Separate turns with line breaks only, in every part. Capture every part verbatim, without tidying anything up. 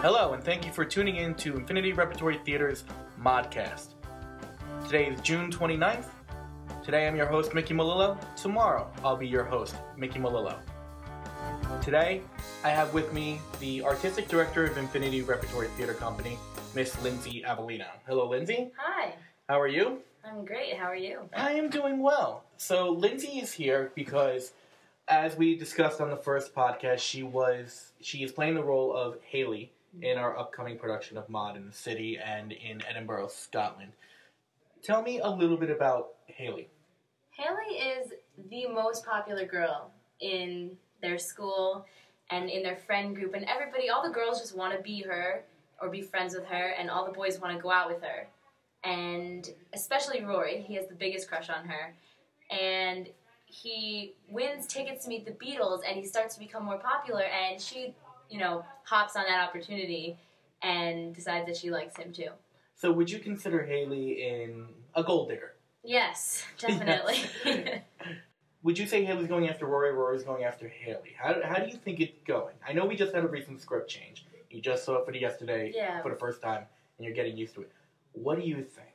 Hello, and thank you for tuning in to Infinity Repertory Theater's Modcast. Today is June twenty-ninth. Today I'm your host, Mickey Malillo. Tomorrow I'll be your host, Mickey Malillo. Today I have with me the Artistic Director of Infinity Repertory Theater Company, Miss Lindsay Avellino. Hello, Lindsay.
Hi.
How are you?
I'm great. How are you?
I am doing well. So Lindsay is here because, as we discussed on the first podcast, she was she is playing the role of Haley in our upcoming production of Maud in the City and in Edinburgh, Scotland. Tell me a little bit about Haley.
Haley is the most popular girl in their school and in their friend group, and everybody, all the girls just want to be her or be friends with her, and all the boys want to go out with her. And especially Rory, he has the biggest crush on her. And he wins tickets to meet the Beatles, and he starts to become more popular, and she, you know, hops on that opportunity and decides that she likes him too.
So would you consider Haley in a gold digger?
Yes, definitely.
Yes. Would you say Haley's going after Rory, Rory's going after Haley? How, how do you think it's going? I know we just had a recent script change. You just saw it for the yesterday
yeah.
for the first time, and you're getting used to it. What do you think?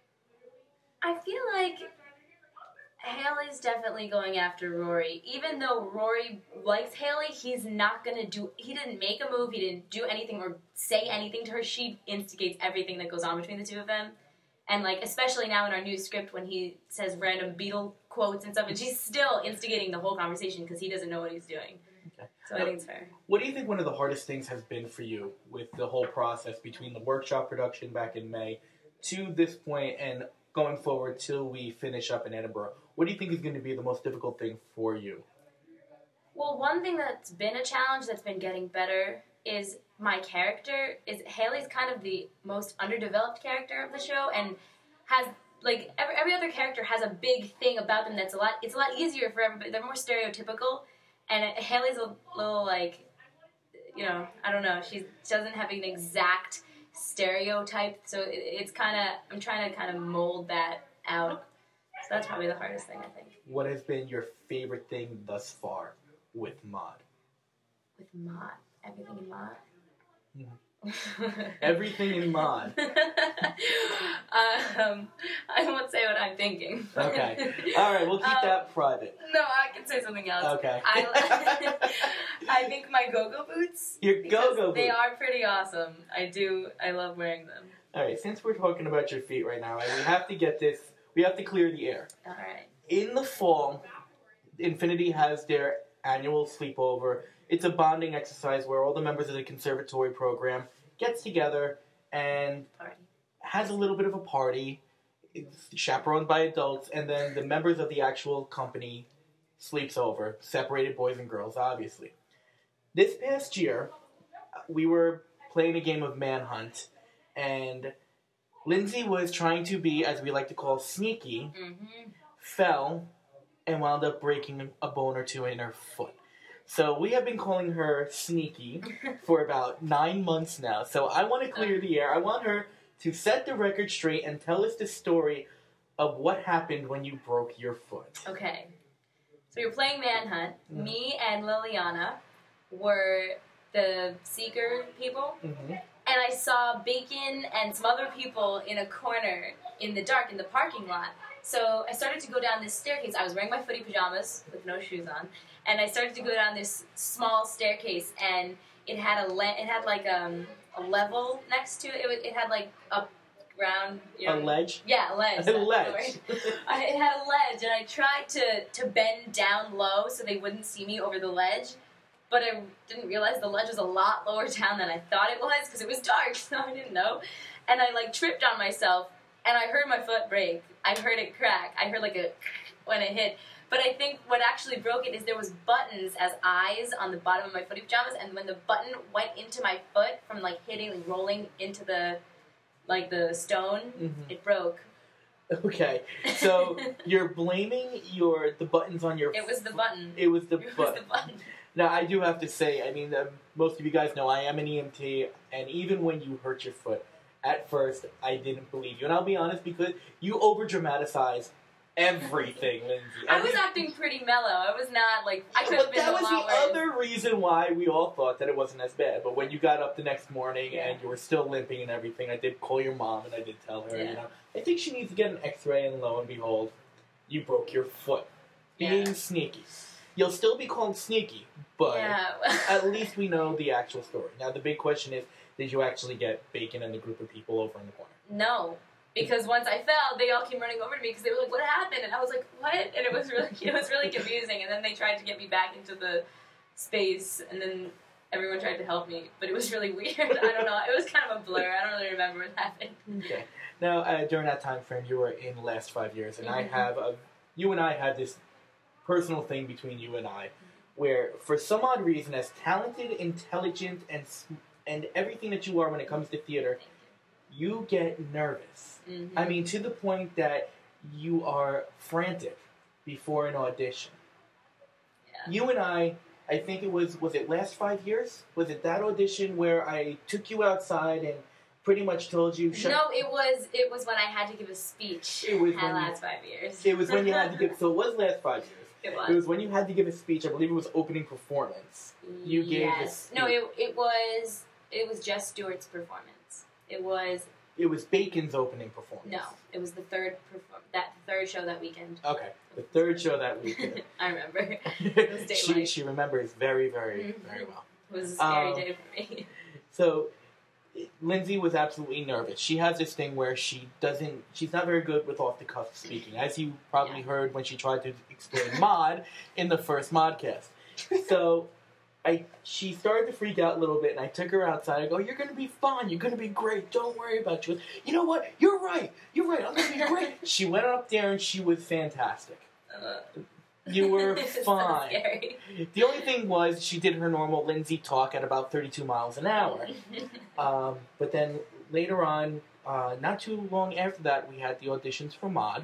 I feel like Haley's definitely going after Rory. Even though Rory likes Haley, he's not going to do... He didn't make a move, he didn't do anything or say anything to her. She instigates everything that goes on between the two of them. And, like, especially now in our new script when he says random Beatle quotes and stuff, and she's still instigating the whole conversation because he doesn't know what he's doing.
Okay.
So I think it's fair.
What do you think one of the hardest things has been for you with the whole process between the workshop production back in May to this point and going forward till we finish up in Edinburgh? What do you think is going to be the most difficult thing for you?
Well, one thing that's been a challenge that's been getting better is my character. Is Haley's kind of the most underdeveloped character of the show, and has, like, every, every other character has a big thing about them that's a lot, it's a lot easier for everybody. They're more stereotypical, and Haley's a little, like, you know, I don't know, she doesn't have an exact stereotype, so it, it's kind of, I'm trying to kind of mold that out. So that's probably the hardest thing, I think.
What has been your favorite thing thus far with Maud?
With Maud? Everything in Maud?
Mm-hmm. Everything in Maud.
um, I won't say what I'm thinking.
Okay. All right, we'll keep um, that private.
No, I can say something else.
Okay.
I, I think my go-go boots.
Your go-go boots.
They are pretty awesome. I do. I love wearing them.
All right, since we're talking about your feet right now, we have to get this, we have to clear the air.
All right.
In the fall, Infinity has their annual sleepover. It's a bonding exercise where all the members of the conservatory program gets together and
party.
Has a little bit of a party. It's chaperoned by adults, and then the members of the actual company sleeps over, separated boys and girls, obviously. This past year, we were playing a game of Manhunt, and Lindsay was trying to be, as we like to call, sneaky,
mm-hmm.
fell, and wound up breaking a bone or two in her foot. So we have been calling her Sneaky for about nine months now. So I want to clear the air. I want her to set the record straight and tell us the story of what happened when you broke your foot.
Okay. So you're playing Manhunt.
Mm-hmm.
Me and Liliana were the Seeker people.
Mm-hmm.
And I saw Bacon and some other people in a corner in the dark in the parking lot. So I started to go down this staircase. I was wearing my footy pajamas with no shoes on. And I started to go down this small staircase, and it had a le- it had like um, a level next to it. It, was, it had like a ground. You know,
a ledge?
Yeah, a ledge.
A ledge.
I, it had a ledge, and I tried to, to bend down low so they wouldn't see me over the ledge. But I didn't realize the ledge was a lot lower down than I thought it was because it was dark, so I didn't know. And I like tripped on myself, and I heard my foot break. I heard it crack. I heard like a when it hit. But I think what actually broke it is there was buttons as eyes on the bottom of my footy pajamas, and when the button went into my foot from like hitting and rolling into the like the stone,
mm-hmm.
it broke.
Okay, so you're blaming your the buttons on your.
It was the button.
It was the
it
button.
Was the button.
Now I do have to say, I mean, uh, most of you guys know I am an E M T, and even when you hurt your foot, at first I didn't believe you, and I'll be honest because you over dramatize everything, Lindsay.
I
And
was
we-
acting pretty mellow. I was not, like, I could
But
have been
that
a
was
lot
the
worse.
other reason why we all thought that it wasn't as bad. But when you got up the next morning
Yeah.
and you were still limping and everything, I did call your mom and I did tell her,
Yeah.
you know, I think she needs to get an X-ray, and lo and behold, you broke your foot. Being
Yeah.
sneaky. You'll still be called sneaky, but
Yeah.
at least we know the actual story. Now the big question is, did you actually get Bacon and the group of people over in the corner?
No. Because once I fell, they all came running over to me because they were like, "What happened?" And I was like, "What?" And it was really, it was really confusing. And then they tried to get me back into the space, and then everyone tried to help me, but it was really weird. I don't know. It was kind of a blur. I don't really remember what happened.
Okay. Now, uh, during that time frame, you were in the last five years, and I
Mhm.
have a, you and I had this personal thing between you and I, where for some odd reason, as talented, intelligent, and s- and everything that you are when it comes to theater, you get nervous.
Mhm.
I mean, to the point that you are frantic before an audition.
Yeah.
You and I, I think it was, was it last five years? Was it that audition where I took you outside and pretty much told you, shut
No, it was it was when I had to give a speech.
It was
at
when you-
last five years.
It was when you had to give, so it was last five years.
It was.
It was when you had to give a speech, I believe it was opening performance. You gave
yes.
the
No,
speech.
it it was it was just Stewart's performance. It was
It was Bacon's opening performance.
no, it was the third perform that third show that weekend.
Okay, the third show that weekend.
I remember. was
she,
daylight.
she remembers very, very,
Mhm.
very well.
It was a scary
Um,
day for me.
So, Lindsay was absolutely nervous. She has this thing where she doesn't, she's not very good with off the cuff speaking, as you probably
Yeah.
heard when she tried to explain mod in the first modcast. So, I she started to freak out a little bit, and I took her outside. I go, "You're gonna be fine. You're gonna be great. Don't worry about it." She goes, "You know what? You're right. You're right. I'm gonna be great." She went up there, and she was fantastic.
Uh,
You were
it's so
fine.
scary.
The only thing was she did her normal Lindsay talk at about thirty-two miles an hour. Um, but then later on, uh, not too long after that, we had the auditions for Mod,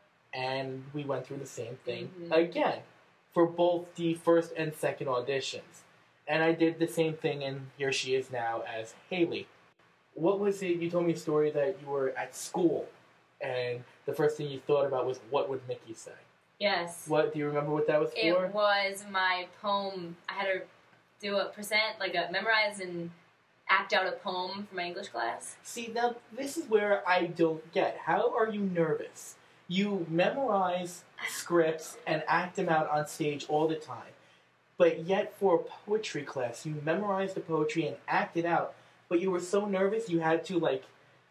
and we went through the same thing
Mhm.
again for both the first and second auditions. And I did the same thing, and here she is now as Haley. What was it? You told me a story that you were at school, and the first thing you thought about was, what would Mickey say?
Yes.
What do you remember what that was
It
for?
was my poem. I had to do a present, like a memorize and act out a poem for my English class.
See, now this is where I don't get. How are you nervous? You memorize scripts and act them out on stage all the time. But yet for a poetry class, you memorize the poetry and act it out. But you were so nervous you had to, like,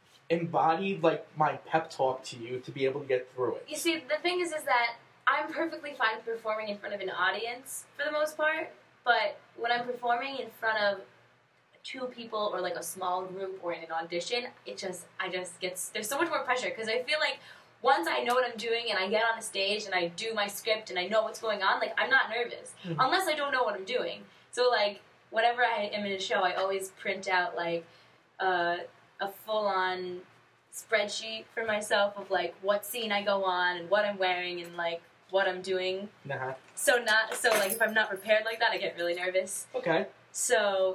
embody, like, my pep talk to you to be able to get through it.
You see, the thing is, is that I'm perfectly fine with performing in front of an audience for the most part. But when I'm performing in front of two people or like a small group or in an audition, it just, I just gets, there's so much more pressure because I feel like once I know what I'm doing and I get on a stage and I do my script and I know what's going on, like, I'm not nervous.
Mhm.
Unless I don't know what I'm doing. So, like, whenever I am in a show, I always print out, like, uh, a full-on spreadsheet for myself of, like, what scene I go on and what I'm wearing and, like, what I'm doing.
Uh-huh.
So, not, so, like, if I'm not prepared like that, I get really nervous.
Okay.
So,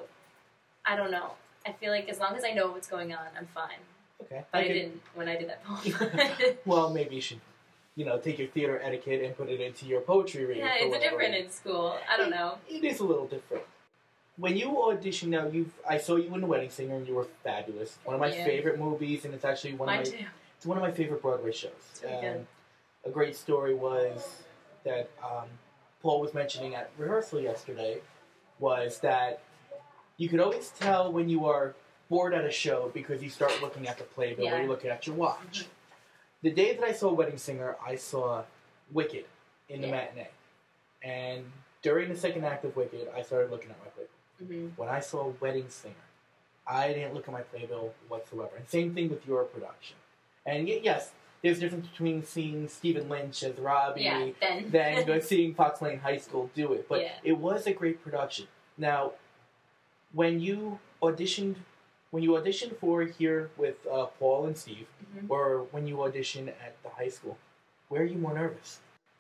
I don't know. I feel like as long as I know what's going on, I'm fine.
Okay.
But I,
Okay.
didn't when I did that poem.
Well, maybe you should, you know, take your theater etiquette and put it into your poetry reading.
Yeah,
for
it's
whatever
different
reason.
in school. I don't know.
It is a little different. When you audition now, you've I saw you in The Wedding Singer, and you were fabulous. One of my
Yeah.
favorite movies, and it's actually one
Mine
of my
too.
it's one of my favorite Broadway shows.
It's really good.
Um, a great story was that um, Paul was mentioning at rehearsal yesterday was that you could always tell when you are bored at a show because you start looking at the playbill
Yeah.
or you're looking at your watch. The day that I saw Wedding Singer, I saw Wicked in the
Yeah.
matinee. And during the second act of Wicked, I started looking at my playbill.
hmm
When I saw Wedding Singer, I didn't look at my playbill whatsoever. And same thing with your production. And y- yes, there's a difference between seeing Stephen Lynch as Robbie
Yeah, then.
than go seeing Fox Lane High School do it. But
Yeah.
it was a great production. Now, when you auditioned, when you auditioned for here with uh, Paul and Steve,
Mhm.
or when you auditioned at the high school, where are you more nervous?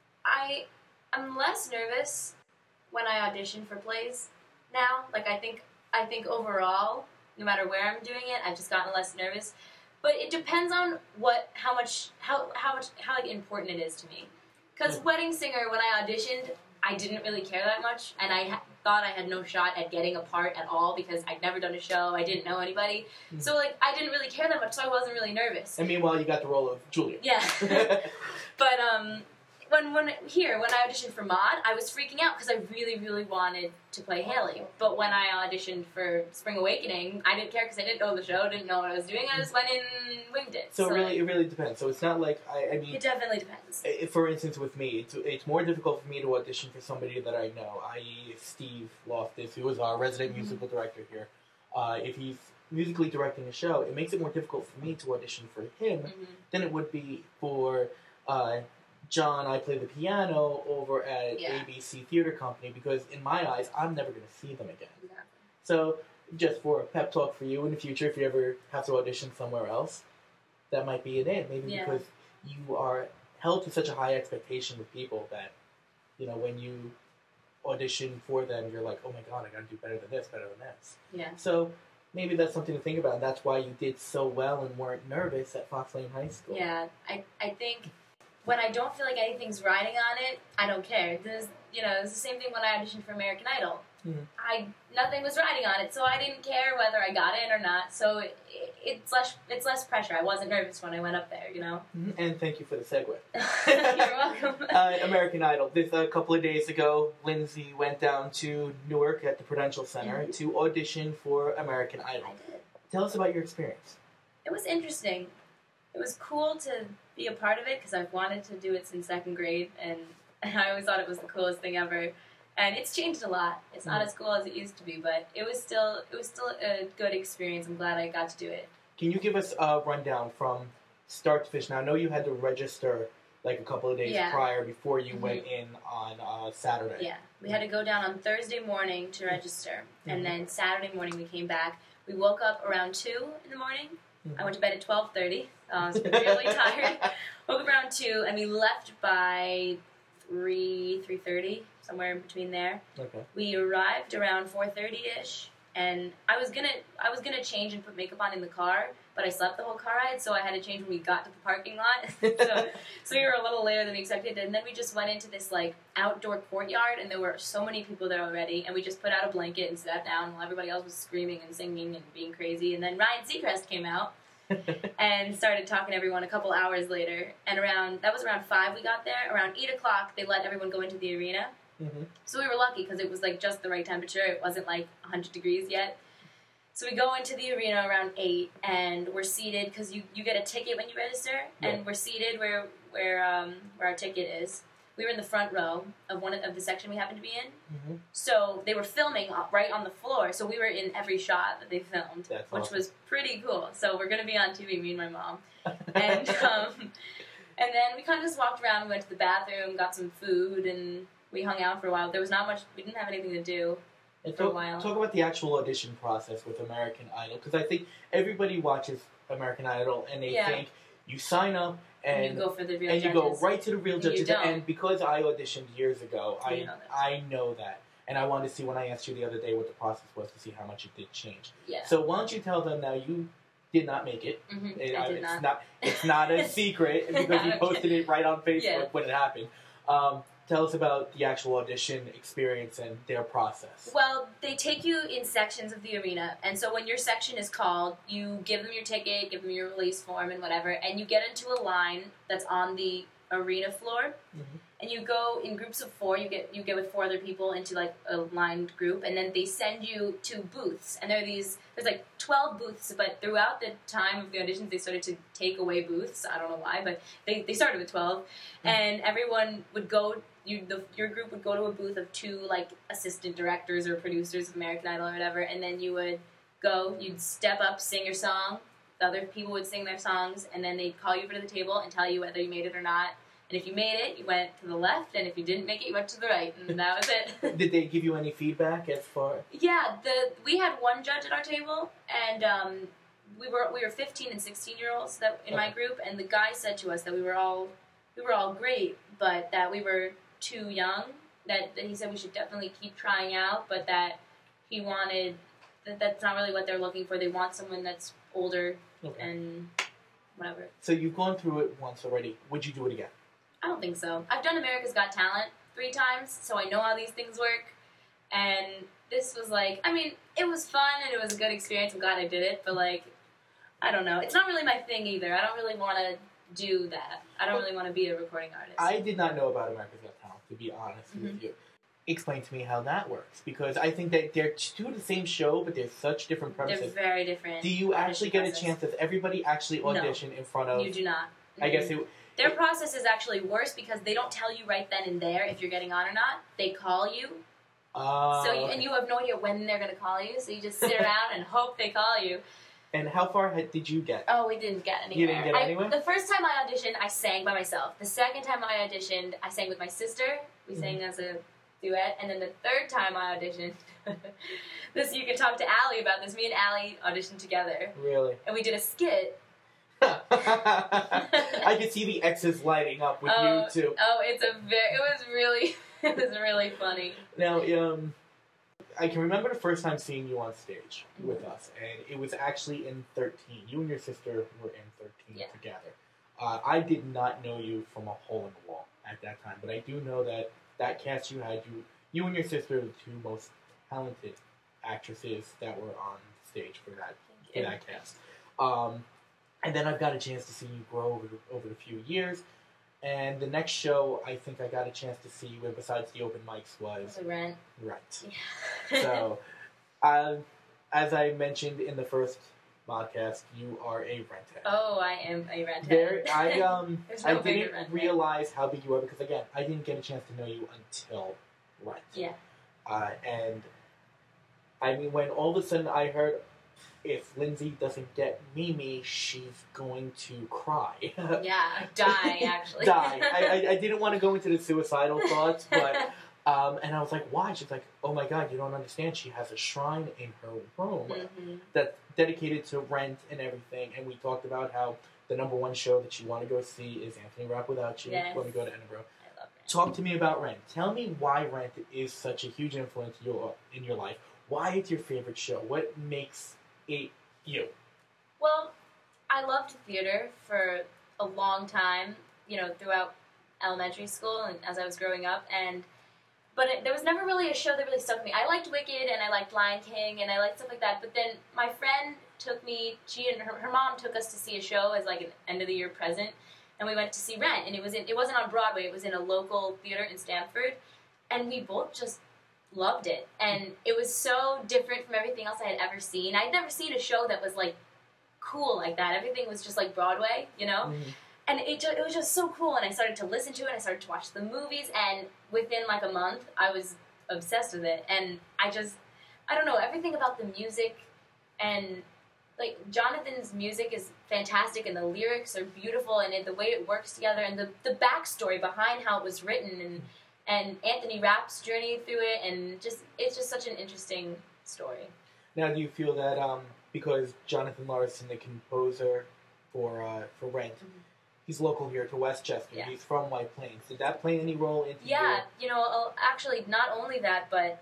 I I'm less nervous when I audition for plays now. Like I think I think overall, no matter where I'm doing it, I've just gotten less nervous. But it depends on what, how much, how how much, how like important it is to me. Because
Yeah.
Wedding Singer, when I auditioned, I didn't really care that much, and I ha- thought I had no shot at getting a part at all because I'd never done a show, I didn't know anybody.
Mm.
So like I didn't really care that much, so I wasn't really nervous.
And meanwhile, you got the role of Julia.
Yeah. But um, when when here when I auditioned for Maude, I was freaking out because I really really wanted to play Haley. But when I auditioned for Spring Awakening, I didn't care because I didn't know the show, didn't know what I was doing. I just went in and winged it.
So, really, it really depends. So it's not like I, I mean,
it definitely depends.
i- for instance, with me, it's it's more difficult for me to audition for somebody that I know, that is. Steve Loftus, who is our resident
Mm-hmm.
musical director here. Uh, if he's musically directing a show, it makes it more difficult for me to audition for him
Mm-hmm.
than it would be for uh, John. I play the piano over at
Yeah.
A B C Theater Company because, in my eyes, I'm never going to see them again.
Exactly.
So, just for a pep talk for you in the future, if you ever have to audition somewhere else, that might be it. In. Maybe
Yeah.
because you are held to such a high expectation with people that, you know, when you audition for them, you're like, oh my god, I gotta do better than this, better than this.
Yeah.
So, maybe that's something to think about, and that's why you did so well and weren't nervous at Fox Lane High School.
Yeah. I I think when I don't feel like anything's riding on it, I don't care. This, you know, it's the same thing when I auditioned for American Idol.
Mhm.
I nothing was riding on it, so I didn't care whether I got in or not. So it, it, it's less it's less pressure. I wasn't nervous when I went up there, you know.
Mhm. And thank you for the segue.
You're welcome.
uh, American Idol. This a couple of days ago, Lindsay went down to Newark at the Prudential Center
Mhm.
to audition for American Idol.
I did.
Tell us about your experience.
It was interesting. It was cool to be a part of it because I've wanted to do it since second grade, and, and I always thought it was the coolest thing ever. And it's changed a lot. It's not
Mhm.
as cool as it used to be, but it was still it was still a good experience. I'm glad I got to do it.
Can you give us a rundown from start to finish? Now, I know you had to register like a couple of days
Yeah.
prior before you
Mhm.
went in on uh, Saturday.
Yeah, we had to go down on Thursday morning to register,
Mhm.
and then Saturday morning we came back. We woke up around two in the morning.
Mhm.
I went to bed at twelve thirty. I was really tired. Woke up around two, and we left by three three thirty, somewhere in between there.
Okay.
We arrived around four thirty ish, and I was gonna I was gonna change and put makeup on in the car, but I slept the whole car ride, so I had to change when we got to the parking lot. so, so we were a little later than we expected, and then we just went into this like outdoor courtyard, and there were so many people there already, and we just put out a blanket and sat down while everybody else was screaming and singing and being crazy, and then Ryan Seacrest came out and started talking to everyone a couple hours later, and around that was around five we got there. Around eight o'clock they let everyone go into the arena.
Mhm.
So we were lucky because it was like just the right temperature. It wasn't like one hundred degrees yet. So we go into the arena around eight, and we're seated because you, you get a ticket when you register,
Yeah.
and we're seated where where um where our ticket is. We were in the front row of one of, of the section we happened to be in.
Mhm.
So they were filming up right on the floor. So we were in every shot that they filmed,
That's
which
awesome.
was pretty cool. So we're gonna be on T V, me and my mom, and um, and then we kind of just walked around. We went to the bathroom, got some food, and we hung out for a while. There was not much. We didn't have anything to do.
And
For a
talk,
while.
talk about the actual audition process with American Idol, because I think everybody watches American Idol and they
Yeah.
think you sign up and
And you go for the real
and you
judges.
go right to the real
And you
judges.
don't.
And because I auditioned years ago,
You
I
know that.
I know that, and I wanted to see when I asked you the other day what the process was to see how much it did change.
Yeah.
So why don't you tell them now you did not make it?
Mhm,
It-
I did
it's
not.
It's not a secret because you posted it right on Facebook
Yeah.
when it happened. Um, tell us about the actual audition experience and their process.
Well, they take you in sections of the arena, and so when your section is called, you give them your ticket, give them your release form and whatever, and you get into a line that's on the arena floor,
Mhm.
and you go in groups of four. You get you get with four other people into like a lined group, and then they send you to booths, and there are these there's like twelve booths, but throughout the time of the auditions, they started to take away booths. I don't know why, but they, they started with twelve, and everyone would go. You, the, your group would go to a booth of two like assistant directors or producers of American Idol or whatever, and then you would go, you'd step up, sing your song. The other people would sing their songs, and then they'd call you over to the table and tell you whether you made it or not. And if you made it, you went to the left, and if you didn't make it, you went to the right, and that was it.
Did they give you any feedback as far?
Yeah, the we had one judge at our table, and um, we were we were fifteen and sixteen year olds that in my
Okay.
group, and the guy said to us that we were all we were all great, but that we were too young. That, that he said we should definitely keep trying out, but that he wanted that that's not really what they're looking for. They want someone that's older
Okay.
and whatever.
So you've gone through it once already. Would you do it again?
I don't think so. I've done America's Got Talent three times, so I know how these things work. And this was like, I mean, it was fun and it was a good experience. I'm glad I did it, but like, I don't know. It's not really my thing either. I don't really want to do that. I don't really want to be a recording artist.
I did not know about America's Got Talent, to be honest mm-hmm. with you. Explain to me how that works, because I think that they're two of the same show, but they're such different premises.
They're very different.
Do you actually get process. a chance? Does everybody actually audition
no,
in front of?
You do not.
I guess it.
Their
it,
process is actually worse because they don't tell you right then and there if you're getting on or not. They call you.
Uh,
so you, and you have no idea when they're going to call you, so you just sit around and hope they call you.
And how far ahead did you get?
Oh, we didn't get anywhere.
You didn't get
I,
anywhere?
The first time I auditioned, I sang by myself. The second time I auditioned, I sang with my sister. We mm-hmm. sang as a duet. And then the third time I auditioned, this you can talk to Allie about this. Me and Allie auditioned together.
Really?
And we did a skit.
I could see the X's lighting up with
oh,
you too.
Oh, it's a very. It was really. It was really funny.
Now, um, I can remember the first time seeing you on stage mm-hmm. with us, and it was actually in thirteen. You and your sister were in thirteen
yeah.
together. Uh, I did not know you from a hole in the wall at that time, but I do know that that cast you had, you, you and your sister were the two most talented actresses that were on stage for that for that cast. Um, and then I've got a chance to see you grow over the, over the few years. And the next show I think I got a chance to see you in, besides the open mics, was...
The Rent.
Right.
Yeah.
So, uh, as I mentioned in the first podcast, you are a Renthead.
Oh, I am a Renthead.
There, I, um,
no
I didn't realize how big you were, because, again, I didn't get a chance to know you until Rent.
Yeah.
Uh, and, I mean, when all of a sudden I heard... If Lindsay doesn't get Mimi, she's going to cry.
Yeah, die, actually.
Die. I, I, I didn't want to go into the suicidal thoughts, but... Um, and I was like, why? She's like, oh my god, you don't understand. She has a shrine in her room
mm-hmm.
that's dedicated to Rent and everything. And we talked about how the number one show that you want to go see is Anthony Rapp Without You
yes.
when we go to Edinburgh.
I love Rent.
Talk to me about Rent. Tell me why Rent is such a huge influence in your, in your life. Why it's your favorite show? What makes it you?
Well, I loved theater for a long time, you know, throughout elementary school and as I was growing up, and but it, there was never really a show that really stuck with me. I liked Wicked and I liked Lion King and I liked stuff like that, but then my friend took me, she and her, her mom took us to see a show as like an end of the year present, and we went to see Rent, and it was in, it wasn't on Broadway, it was in a local theater in Stamford, and we both just loved it, and it was so different from everything else I had ever seen. I'd never seen a show that was like cool like that. Everything was just like Broadway, you know? Mm-hmm. And it just, it was just so cool, and I started to listen to it, I started to watch the movies, and within like a month, I was obsessed with it, and I just, I don't know, everything about the music, and like, Jonathan's music is fantastic, and the lyrics are beautiful, and it, the way it works together, and the, the backstory behind how it was written, and and Anthony Rapp's journey through it, and just, it's just such an interesting story.
Now, do you feel that, um, because Jonathan Larson, the composer for, uh, for Rent, mm-hmm. he's local here to Westchester.
Yeah.
He's from White Plains. Did that play any role into
Yeah,
your...
you know, actually, not only that, but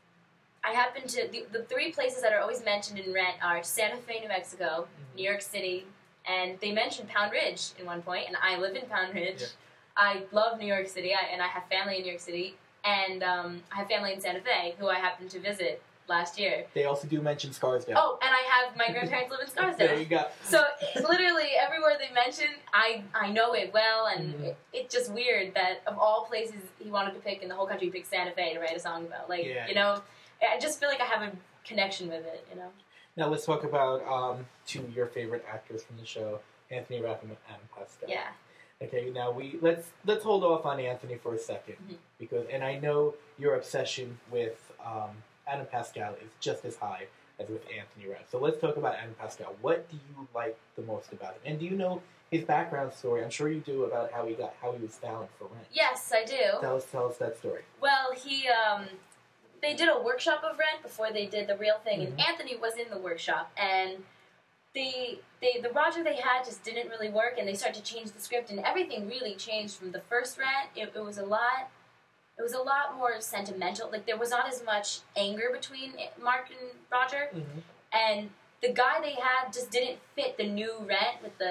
I happen to... The, the three places that are always mentioned in Rent are Santa Fe, New Mexico, mm-hmm. New York City, and they mentioned Pound Ridge in one point, and I live in Pound Ridge. Yeah. I love New York City, I, and I have family in New York City, and um, I have family in Santa Fe, who I happened to visit last year.
They also do mention Scarsdale.
Oh, and I have my grandparents live in Scarsdale.
There you go.
So literally everywhere they mention, I I know it well, and mm-hmm. it, it's just weird that of all places he wanted to pick in the whole country, he picked Santa Fe to write a song about. Like, yeah. you know, I just feel like I have a connection with it, you know.
Now let's talk about um, two of your favorite actors from the show, Anthony Rapp and Adam Pascal.
Yeah.
Okay, now we let's let's hold off on Anthony for a second, mm-hmm. because, and I know your obsession with um, Adam Pascal is just as high as with Anthony Rapp. So let's talk about Adam Pascal. What do you like the most about him? And do you know his background story? I'm sure you do, about how he got how he was found for Rent.
Yes, I do.
Tell us tell us that story.
Well, he um, they did a workshop of Rent before they did the real thing, mm-hmm. and Anthony was in the workshop, and the they the Roger they had just didn't really work, and they started to change the script, and everything really changed from the first Rent. It, it was a lot. It was a lot more sentimental. Like, there was not as much anger between Mark and Roger, mm-hmm. and the guy they had just didn't fit the new Rent with the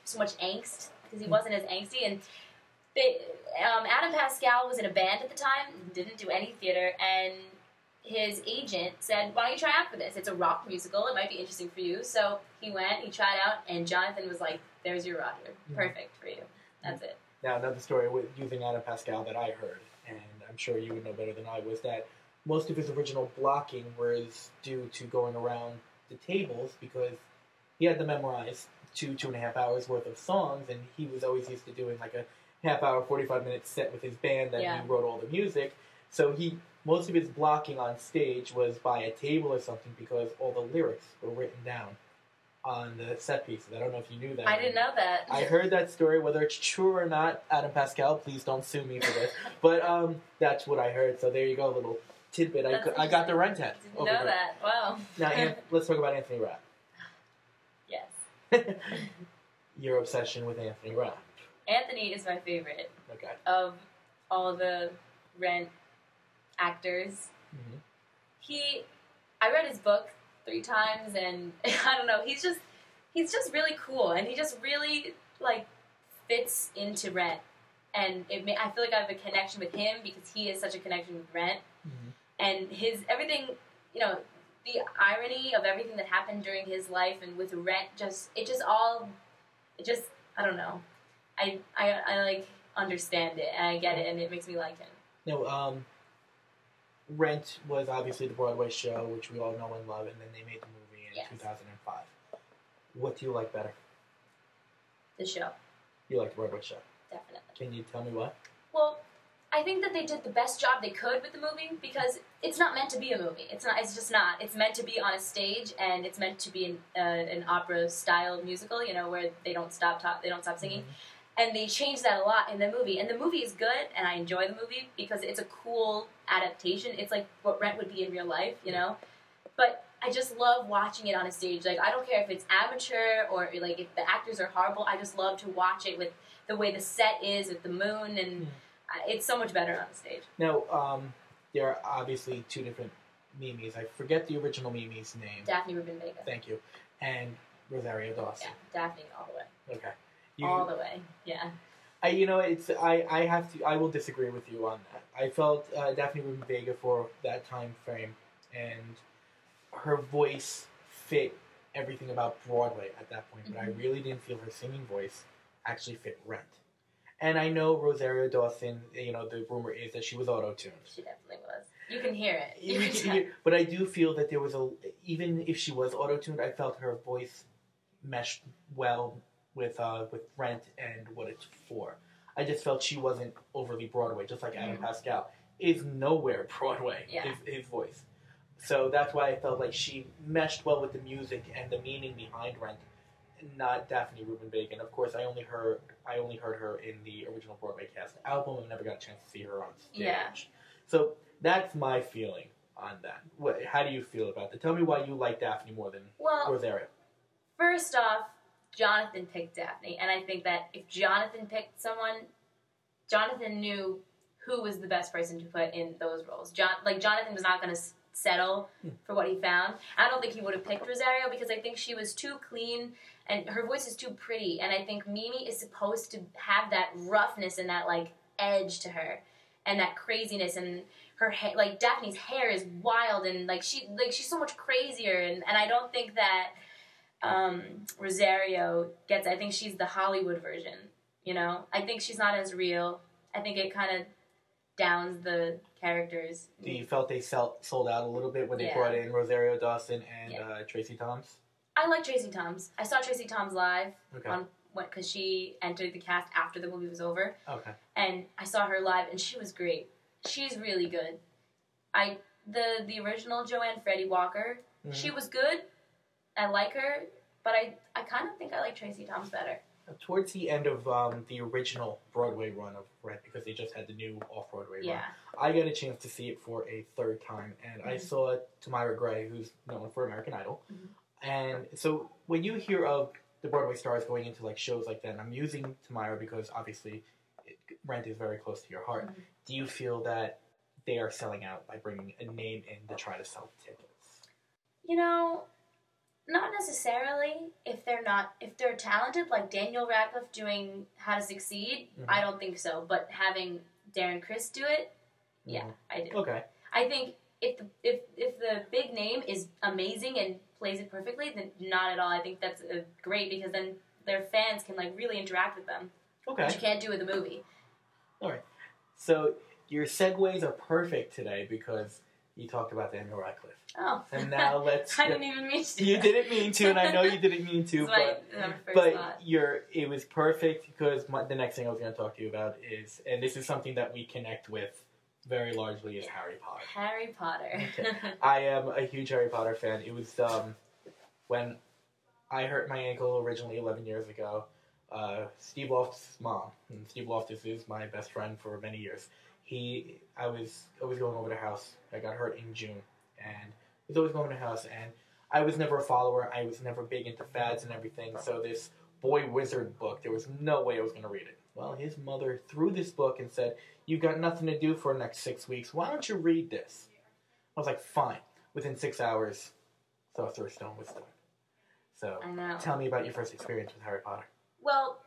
so much angst because he wasn't as angsty. And they, um, Adam Pascal was in a band at the time, didn't do any theater, and his agent said, "Why don't you try out for this? It's a rock musical. It might be interesting for you." So he went, he tried out, and Jonathan was like, "There's your Roger. Perfect for you. That's it."
Now, another story with using Adam Pascal that I heard, and I'm sure you would know better than I, was that most of his original blocking was due to going around the tables because he had to memorize two, two and a half hours worth of songs, and he was always used to doing like a half hour, forty-five minute set with his band, and
Yeah.
he wrote all the music. So he, most of his blocking on stage was by a table or something because all the lyrics were written down on the set pieces. I don't know if you knew that.
I didn't know that.
I heard that story. Whether it's true or not, Adam Pascal, please don't sue me for this. But um, that's what I heard. So there you go, a little tidbit. I, I got the rent hat.
Didn't know that. Wow.
Now, An- let's talk about Anthony Rapp.
Yes.
Your obsession with Anthony Rapp.
Anthony is my favorite
Okay.
of all the Rent actors.
Mm-hmm.
He, I read his book three times, and I don't know. He's just, he's just really cool, and he just really like fits into Rent, and it. May, I feel like I have a connection with him because he is such a connection with Rent,
Mm-hmm.
and his everything. You know, the irony of everything that happened during his life and with Rent. Just it just all, it just I don't know. I I I like understand it and I get it, and it makes me like him.
No, um, Rent was obviously the Broadway show, which we all know and love, and then they made the movie in
Yes.
two thousand five. What do you like better?
The show,
You like the Broadway show.
definitely.
Can you tell me what?
Well, I think that they did the best job they could with the movie because it's not meant to be a movie. It's not. It's just not. It's meant to be on a stage, and it's meant to be an, uh, an opera-style musical. You know, where they don't stop talk, they don't stop singing,
Mm-hmm.
and they changed that a lot in the movie. And the movie is good, and I enjoy the movie because it's a cool adaptation. It's like what Rent would be in real life, you know. But I just love watching it on a stage. Like I don't care if it's amateur or like if the actors are horrible. I just love to watch it with the way the set is with the moon and.
Mm.
It's so much better on the stage.
Now, um, there are obviously two different Mimis. I forget the original Mimi's name.
Daphne Rubin Vega.
Thank you. And Rosario Dawson.
Yeah, Daphne all the way.
Okay. You,
all the way. Yeah.
I, you know, it's I, I have to. I will disagree with you on that. I felt uh, Daphne Rubin Vega for that time frame, and her voice fit everything about Broadway at that point. But
Mm-hmm.
I really didn't feel her singing voice actually fit Rent. And I know Rosario Dawson, you know, the rumor is that she was auto-tuned.
She definitely was. You can hear it.
You
You
can
can
hear- but I do feel that there was a, even if she was auto-tuned, I felt her voice meshed well with uh, with Rent and what it's for. I just felt she wasn't overly Broadway, just like Adam
Mhm.
Pascal is nowhere Broadway,
Yeah.
his, his voice. So that's why I felt like she meshed well with the music and the meaning behind Rent, not Daphne Rubin Vega. And of course, I only heard I only heard her in the original Broadway cast album and never got a chance to see her on stage.
Yeah.
So that's my feeling on that. What, how do you feel about that? Tell me why you like Daphne more than
Well,
Rosario.
first off, Jonathan picked Daphne, and I think that if Jonathan picked someone, Jonathan knew who was the best person to put in those roles. John, like Jonathan was not going to settle for what he found. I don't think he would have picked Rosario because I think she was too clean and her voice is too pretty. And I think Mimi is supposed to have that roughness and that like edge to her and that craziness and her hair. Like Daphne's hair is wild and like she like she's so much crazier. And, and I don't think that um, Rosario gets. I think she's the Hollywood version. You know, I think she's not as real. I think it kind of downs the characters.
Do you felt they sell, sold out a little bit when they
Yeah.
brought in Rosario Dawson and
Yeah.
uh, Tracy Thoms?
I like Tracy Thoms. I saw Tracy Thoms live
Okay.
on because she entered the cast after the movie was over,
Okay.
and I saw her live, and she was great. She's really good. I the the original Joanne Freddie Walker,
Mhm.
she was good. I like her, but I I kind of think I like Tracy Thoms better.
Towards the end of um, the original Broadway run of Rent, because they just had the new off-Broadway run,
Yeah.
I got a chance to see it for a third time, and I
Mhm.
saw Tamira Gray, who's known for American Idol.
Mhm.
And so when you hear of the Broadway stars going into like shows like that, and I'm using Tamira because obviously it, Rent is very close to your heart,
Mhm.
do you feel that they are selling out by bringing a name in to try to sell tickets?
You know, Not necessarily. If they're not, if they're talented, like Daniel Radcliffe doing How to Succeed, mm-hmm. I don't think so. But having Darren Criss do it, yeah, mm-hmm. I do.
Okay.
I think if the if if the big name is amazing and plays it perfectly, then not at all. I think that's uh, great because then their fans can like really interact with them.
Okay.
Which you can't do with the movie.
All right. So your segues are perfect today because you talked about Daniel Radcliffe.
Oh.
And now let's...
I didn't even mean to.
You didn't mean to, and I know you didn't mean to, but, but you're, it was perfect because my, the next thing I was going to talk to you about is, and this is something that we connect with very largely, is Harry Potter.
Harry Potter.
Okay. I am a huge Harry Potter fan. It was um, when I hurt my ankle originally eleven years ago. Uh, Steve Loftus' mom, and Steve Loftus is my best friend for many years. He, I was always going over to her house. I got hurt in June, and I was always going to her house, and I was never a follower. I was never big into fads and everything, so this boy wizard book, there was no way I was going to read it. Well, his mother threw this book and said, "You've got nothing to do for the next six weeks. Why don't you read this?" I was like, fine. Within six hours, Sorcerer's Stone was done. So,
I know.
Tell me about your first experience with Harry Potter.
Well,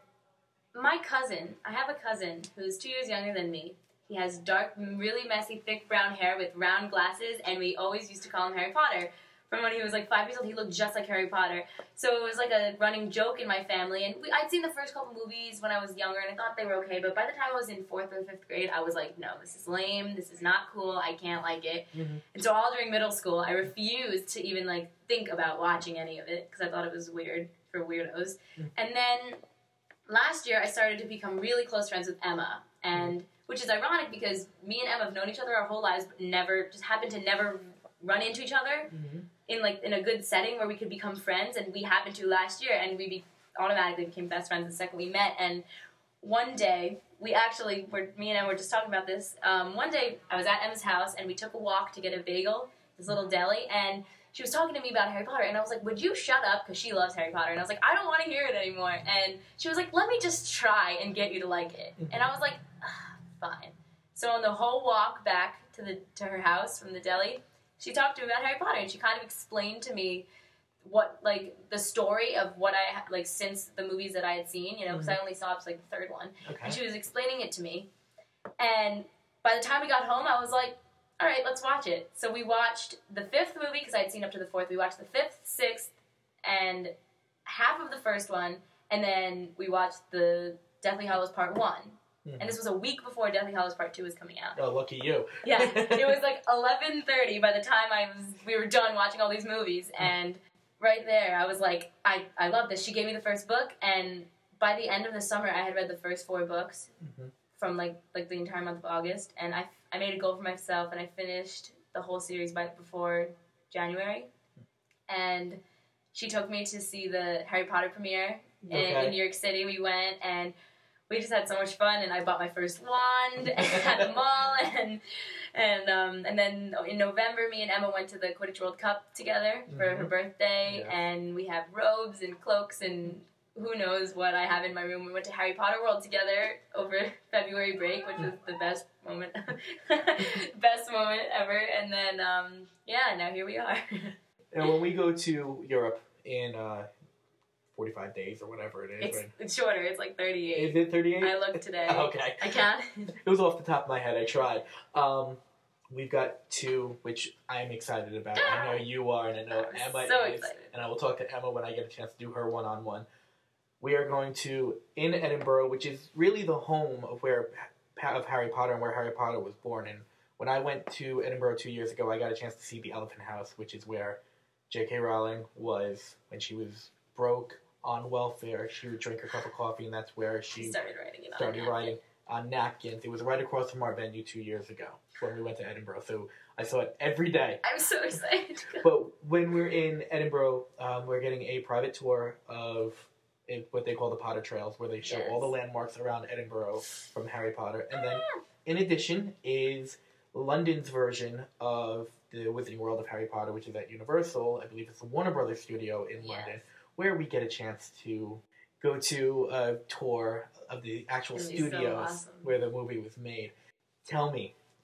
my cousin, I have a cousin who's two years younger than me. He has dark, really messy, thick brown hair with round glasses, and we always used to call him Harry Potter. From when he was like five years old, he looked just like Harry Potter. So it was like a running joke in my family. And we, I'd seen the first couple movies when I was younger, and I thought they were okay. But by the time I was in fourth or fifth grade, I was like, no, this is lame. This is not cool. I can't like it. Mm-hmm. And so all during middle school, I refused to even like think about watching any of it because I thought it was weird for weirdos. Mm-hmm. And then last year, I started to become really close friends with Emma, and which is ironic because me and Emma have known each other our whole lives, but never just happened to never run into each other mm-hmm. in like in a good setting where we could become friends, and we happened to last year, and we be- automatically became best friends the second we met. And one day, we actually were me and Emma were just talking about this. Um, one day, I was at Emma's house, and we took a walk to get a bagel, this little deli, and she was talking to me about Harry Potter, and I was like, would you shut up? Because she loves Harry Potter. And I was like, I don't want to hear it anymore. And she was like, let me just try and get you to like it. And I was like, fine. So on the whole walk back to the to her house from the deli, she talked to me about Harry Potter, and she kind of explained to me what, like, the story of what I, like, since the movies that I had seen, you know, because mm-hmm. I only saw up to, like, the third one. Okay. And she was explaining it to me. And by the time we got home, I was like, all right, let's watch it. So we watched the fifth movie, because I had seen up to the fourth. We watched the fifth, sixth, and half of the first one, and then we watched the Deathly Hallows Part one. Mm-hmm. And this was a week before Deathly Hallows Part two was coming out.
Oh, lucky you.
Yeah, it was like eleven thirty by the time I was we were done watching all these movies, and right there I was like, I, I love this. She gave me the first book, and by the end of the summer I had read the first four books mm-hmm. from like like the entire month of August, and I, I made a goal for myself, and I finished the whole series by before January. And she took me to see the Harry Potter premiere okay. in, in New York City. We went, and we just had so much fun, and I bought my first wand at the mall, and and um, and then in November, me and Emma went to the Quidditch World Cup together for mm-hmm. her birthday, yeah. and we have robes and cloaks and who knows what I have in my room. We went to Harry Potter World together over February break, which was the best moment, best moment ever, and then um, yeah, now here we are.
And when we go to Europe in uh, forty-five days or whatever it is.
It's,
right?
it's shorter. It's like thirty-eight.
Is it thirty-eight?
I looked today.
Okay.
I can't.
It was off the top of my head. I tried. Um, we've got two, which I'm excited about. I know you are, and I know
I'm
Emma
so
is.
Excited.
And I will talk to Emma when I get a chance to do her one-on-one. We are going to, in Edinburgh, which is really the home of where of Harry Potter and where Harry Potter was born. And when I went to Edinburgh two years ago, I got a chance to see the Elephant House, which is where J K Rowling was when she was broke, on welfare. She would drink her cup of coffee, and that's where she,
she started writing it on
started
napkin.
writing on napkins. It was right across from our venue two years ago when we went to Edinburgh. So I saw it every day.
I'm so excited.
But when we're in Edinburgh, um, we're getting a private tour of what they call the Potter Trails, where they show yes. all the landmarks around Edinburgh from Harry Potter. And then, in addition, is London's version of the Wizarding World of Harry Potter, which is at Universal. I believe it's the Warner Brothers studio in yes. London, where we get a chance to go to a tour of the actual studios so awesome. Where the movie was made. Tell me,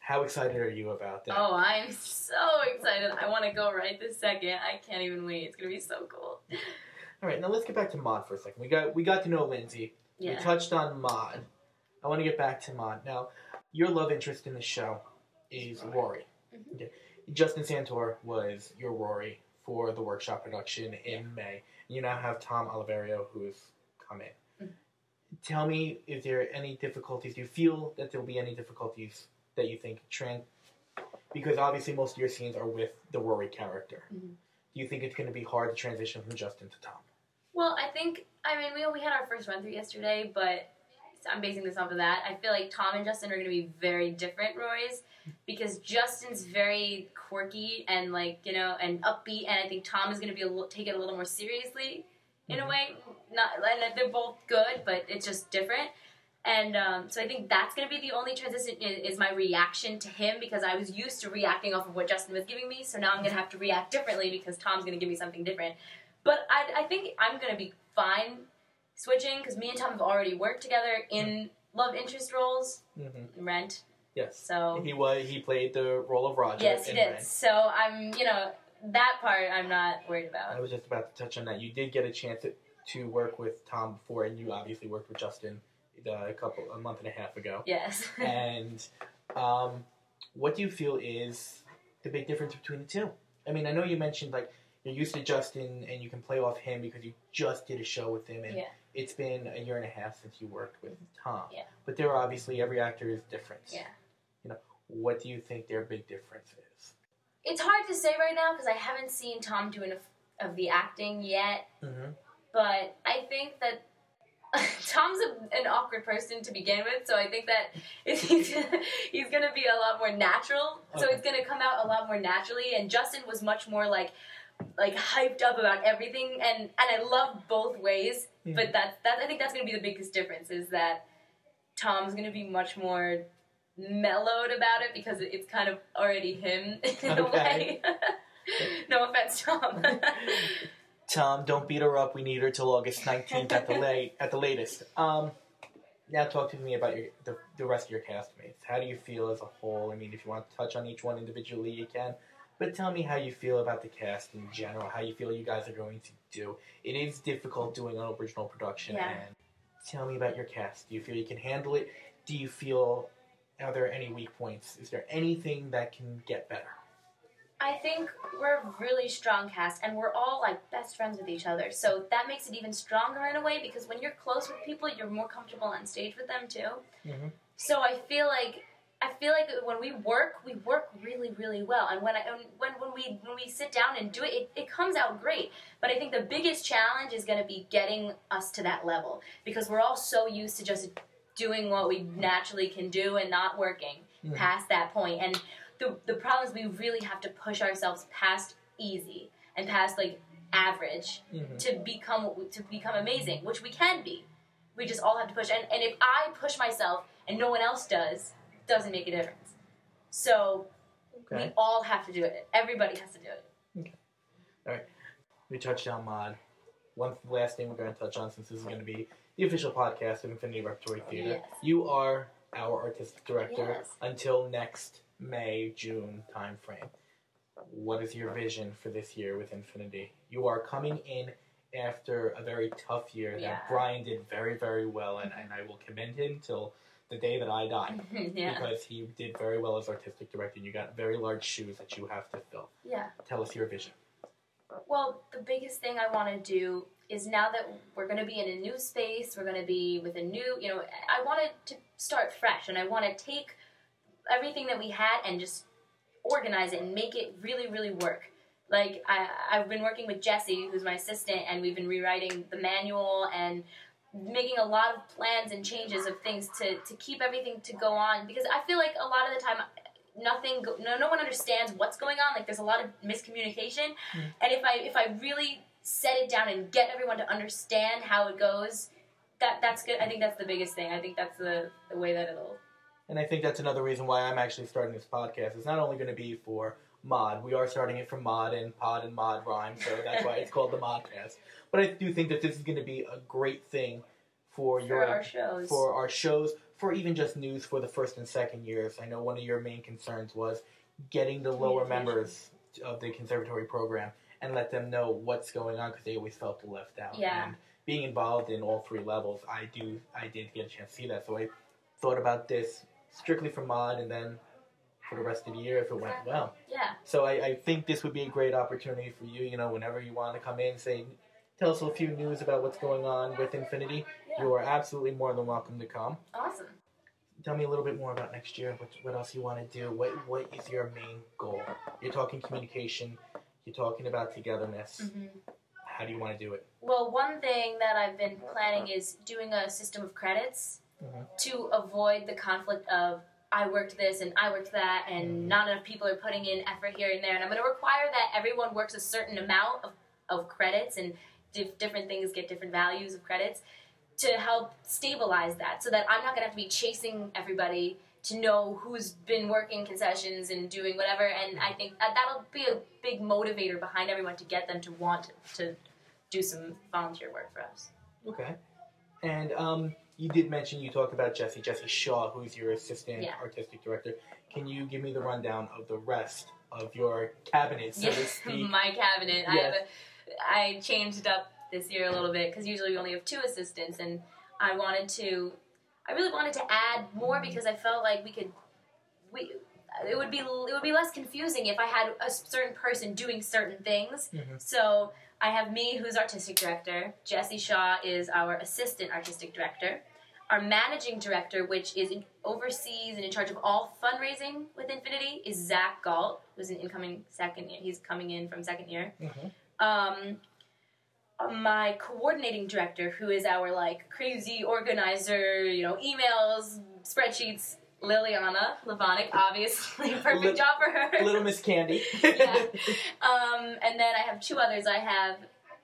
How excited are you about that?
Oh, I'm so excited. I want to go right this second. I can't even wait. It's going to be so cool.
All right, now let's get back to Maud for a second. We got we got to know Lindsay.
Yeah.
We touched on Maud. I want to get back to Maud. Now, your love interest in the show is Rory.
Mm-hmm.
Okay. Justin Santor was your Rory for the workshop production in May. You now have Tom Oliverio, who's come in. Mm-hmm. Tell me, is there any difficulties? Do you feel that there will be any difficulties that you think trans? Because obviously most of your scenes are with the Rory character. Mm-hmm. Do you think it's going to be hard to transition from Justin to Tom?
Well, I think, I mean, we we had our first run-through yesterday, but I'm basing this off of that. I feel like Tom and Justin are going to be very different Rories, because Justin's very quirky and, like, you know, and upbeat, and I think Tom is going to be a little, take it a little more seriously, in mm-hmm. a way. Not, and they're both good, but it's just different. And um, so I think that's going to be the only transition is, is my reaction to him, because I was used to reacting off of what Justin was giving me, so now I'm going to have to react differently because Tom's going to give me something different. But I, I think I'm going to be fine switching, because me and Tom have already worked together in love interest roles, mm-hmm. Rent.
Yes.
So
he was he played the role of Roger.
Yes, he
in
did.
Rent.
So I'm, you know, that part I'm not worried about.
I was just about to touch on that. You did get a chance to, to work with Tom before, and you obviously worked with Justin uh, a couple a month and a half ago.
Yes.
And um, what do you feel is the big difference between the two? I mean, I know you mentioned like you're used to Justin and you can play off him because you just did a show with him, and
yeah.
it's been a year and a half since you worked with Tom.
Yeah. But
there are obviously every actor is different.
Yeah.
You know, what do you think their big difference is?
It's hard to say right now because I haven't seen Tom do enough of the acting yet. Mm-hmm. But I think that Tom's a, an awkward person to begin with, so I think that he's, he's going to be a lot more natural. Okay. So it's going to come out a lot more naturally. And Justin was much more like like hyped up about everything, and, and I love both ways. Mm-hmm. But that's that I think that's going to be the biggest difference, is that Tom's going to be much more mellowed about it because it's kind of already him in okay. a way. No offense, Tom.
Tom, don't beat her up. We need her till August nineteenth at the late at the latest. Um, now talk to me about your the, the rest of your castmates. How do you feel as a whole? I mean, if you want to touch on each one individually, you can. But tell me how you feel about the cast in general. How you feel you guys are going to do. It is difficult doing an original production.
Yeah.
And tell me about your cast. Do you feel you can handle it? Do you feel are there any weak points? Is there anything that can get better?
I think we're a really strong cast, and we're all, like, best friends with each other. So that makes it even stronger in a way, because when you're close with people, you're more comfortable on stage with them, too. Mm-hmm. So I feel like I feel like when we work, we work really, really well. And when I when when we when we sit down and do it, it, it comes out great. But I think the biggest challenge is going to be getting us to that level, because we're all so used to just doing what we naturally can do and not working mm-hmm. past that point. And The the problem is we really have to push ourselves past easy and past like average mm-hmm. to become to become amazing, which we can be. We just all have to push. And, and if I push myself and no one else does, it doesn't make a difference. So okay. we all have to do it. Everybody has to do it.
Okay. All right. We touched on Maud. One last thing we're going to touch on, since this is going to be the official podcast of Infinity Repertory Theater.
Yes.
You are our artistic director
yes.
until next May, June time frame. What is your vision for this year with Infinity? You are coming in after a very tough year
yeah.
that Brian did very, very well, and, and I will commend him till the day that I die.
yeah.
Because he did very well as artistic director, and you got very large shoes that you have to fill.
Yeah.
Tell us your vision.
Well, the biggest thing I want to do is, now that we're going to be in a new space, we're going to be with a new, you know, I wanted to start fresh, and I want to take everything that we had and just organize it and make it really, really work. Like, I, I've been working with Jesse, who's my assistant, and we've been rewriting the manual and making a lot of plans and changes of things to, to keep everything to go on. Because I feel like a lot of the time, nothing, go, no, no one understands what's going on. Like, there's a lot of miscommunication. Mm. And if I if I really set it down and get everyone to understand how it goes, that that's good. I think that's the biggest thing. I think that's the, the way that it'll...
And I think that's another reason why I'm actually starting this podcast. It's not only going to be for Maud. We are starting it from Maud, and Pod and Maud rhyme, so that's why it's called the Maudcast. But I do think that this is going to be a great thing for,
for
your
our shows,
for our shows, for even just news for the first and second years. I know one of your main concerns was getting the lower members of the conservatory program and let them know what's going on because they always felt left out.
Yeah.
And being involved in all three levels, I do, I did get a chance to see that. So I thought about this strictly for Mod and then for the rest of the year if it went well.
Yeah.
So I, I think this would be a great opportunity for you, you know, whenever you want to come in, say, tell us a few news about what's going on with Infinity.
Yeah.
You are absolutely more than welcome to come.
Awesome.
Tell me a little bit more about next year. What, what else you want to do? What What is your main goal? You're talking communication. You're talking about togetherness.
Mm-hmm.
How do you want to do it?
Well, one thing that I've been planning is doing a system of credits
Mm-hmm.
to avoid the conflict of I worked this and I worked that and
Mm-hmm.
not enough people are putting in effort here and there. And I'm going to require that everyone works a certain amount of, of credits and dif- different things get different values of credits to help stabilize that so that I'm not going to have to be chasing everybody to know who's been working concessions and doing whatever. And I think that that'll be a big motivator behind everyone to get them to want to do some volunteer work for us.
Okay. And um, you did mention, you talked about Jesse, Jesse Shaw, who's your assistant
Yeah.
artistic director. Can you give me the rundown of the rest of your cabinet, so to
Yes,
speak?
my cabinet. I, have
Yes.
a, I changed up this year a little bit because usually we only have two assistants, and I wanted to, I really wanted to add more because I felt like we could, we, it would be it would be less confusing if I had a certain person doing certain things.
Mm-hmm.
So I have me, who's artistic director. Jesse Shaw is our assistant artistic director. Our managing director, which is in, oversees and in charge of all fundraising with Infinity, is Zach Galt, who's an incoming second year. He's coming in from second year.
Mm-hmm.
Um, my coordinating director, who is our like crazy organizer, you know, emails, spreadsheets, Liliana Levonic, obviously, perfect
Lit-
job for her.
Little Miss Candy.
Yeah. Um, and then I have two others. I have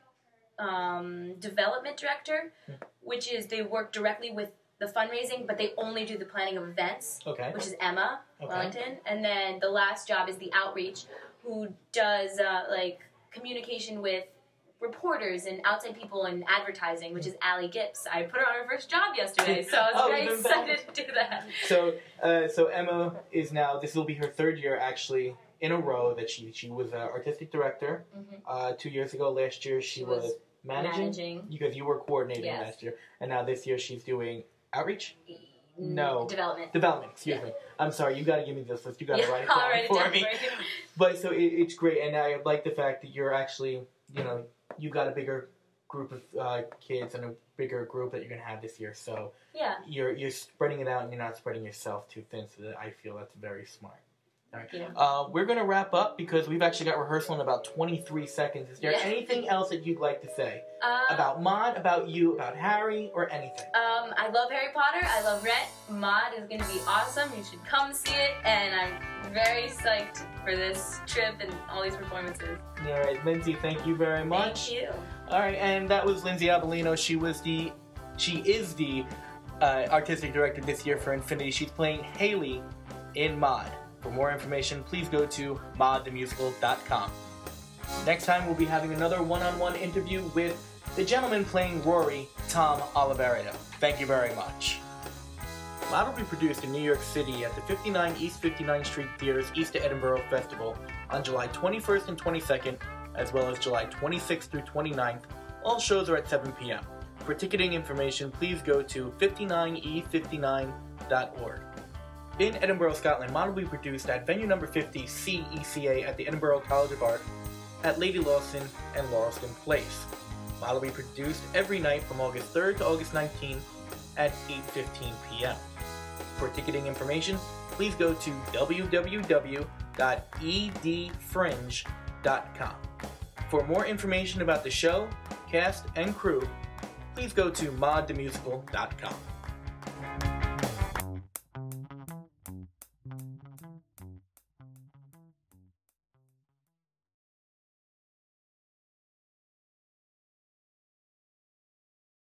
um, development director, which is they work directly with the fundraising, but they only do the planning of events,
Okay.
which is Emma
Okay.
Wellington. And then the last job is the outreach, who does uh, like communication with reporters and outside people and advertising, which is Allie Gibbs. I put her on her first job yesterday, so I was
Oh,
very
even
excited to do that.
So, uh, so Emma is now. This will be her third year, actually, in a row that she she was uh, artistic director.
Mhm.
Uh, two years ago, last year she,
She
was,
was
managing,
managing.
because you were coordinating
Yes.
last year, and now this year she's doing outreach. No.
Development.
Development, excuse
Yeah.
me. I'm sorry, you got to give me this list. You got to
Yeah,
write it
I'll
down
write it
for
down
me.
for you.
But so it, it's great, and I like the fact that you're actually, you know, you got a bigger group of uh, kids and a bigger group that you're gonna have this year. So
Yeah.
you're you're spreading it out, and you're not spreading yourself too thin. So that I feel that's very smart. All right.
Yeah.
Uh, we're gonna wrap up because we've actually got rehearsal in about twenty-three seconds. Is there
Yeah.
anything else that you'd like to say
Um,
about Mod, about you, about Harry, or anything?
Um, I love Harry Potter. I love Rent. Mod is going to be awesome. You should come see it. And I'm very psyched for this trip and all these performances.
All right, Lindsay, thank you very much.
Thank you.
All right, and that was Lindsay Abellino. She was the, she is the uh, artistic director this year for Infinity. She's playing Haley in Mod. For more information, please go to mod the musical dot com. Next time, we'll be having another one-on-one interview with the gentleman playing Rory, Tom Oliverio. Thank you very much. Mod will be produced in New York City at the fifty-nine East fifty-ninth Street Theater's East to Edinburgh Festival on July twenty-first and twenty-second, as well as July twenty-sixth through twenty-ninth. All shows are at seven p.m. For ticketing information, please go to fifty-nine e fifty-nine dot org. In Edinburgh, Scotland, Mod will be produced at venue number fifty C E C A at the Edinburgh College of Art at Lady Lawson and Laurelston Place. Mod will be produced every night from August third to August nineteenth at eight fifteen p.m. For ticketing information, please go to w w w dot e d fringe dot com. For more information about the show, cast, and crew, please go to mod the musical dot com.